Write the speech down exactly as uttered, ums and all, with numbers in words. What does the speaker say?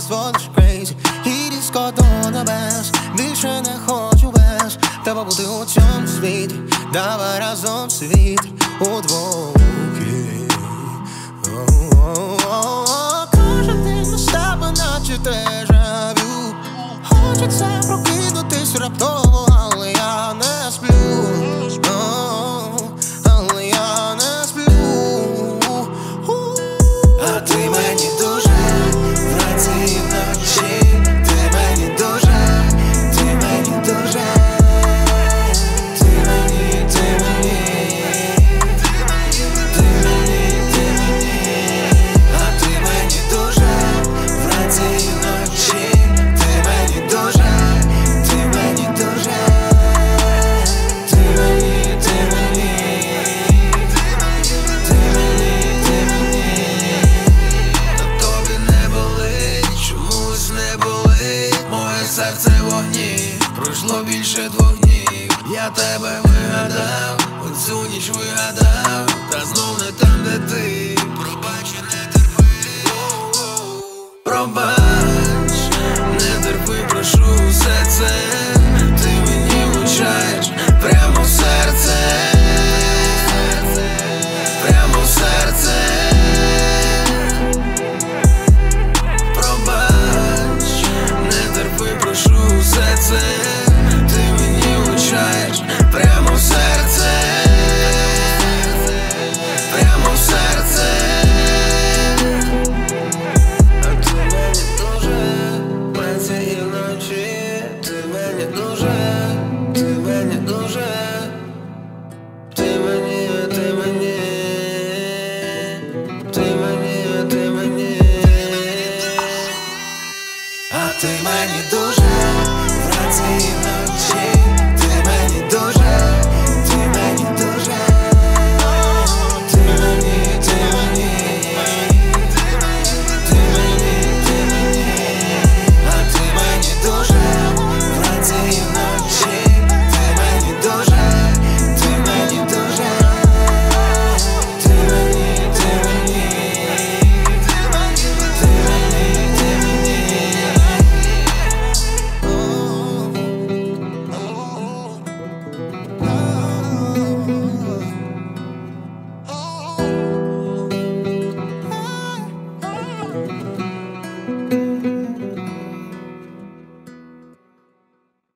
зводиш crazy. І різко до небес, більше не хочу без тебе бути у цьому світі. Давай разом світ удвох. Кожен день з тебе наче дежавю. Хочеться прокинутись раптово, але я не сплю. Але я не сплю. А ти мені дуже вранці і вночі. Ти мені дуже, ти мені дуже. Ти мені, ти мені. Ти мені, ти мені. А ти мені дуже вранці і вночі. Ти мені дуже, ти мені дуже. Ти мені, ти мені. Ти мені, ти мені. Та тобі не болить, чомусь не болить. Моє серце в вогні, пройшло більше двох днів. Я тебе вигадав, оцю ніч вигадав. Та знов не там, де ти. Пробач і не терпи. Пробач, не терпи, прошу все це. Ти мені влучаєш прямо в серце. Прямо в серце. Пробач, не терпи, прошу все це. Ти мені влучаєш прямо в серце. Прямо в серце. А ти мені дуже вранці і вночі. Ти мені дуже, ти мені дуже. Ти мені, ти мені. Ти мені, ти мені. А ти мені дуже.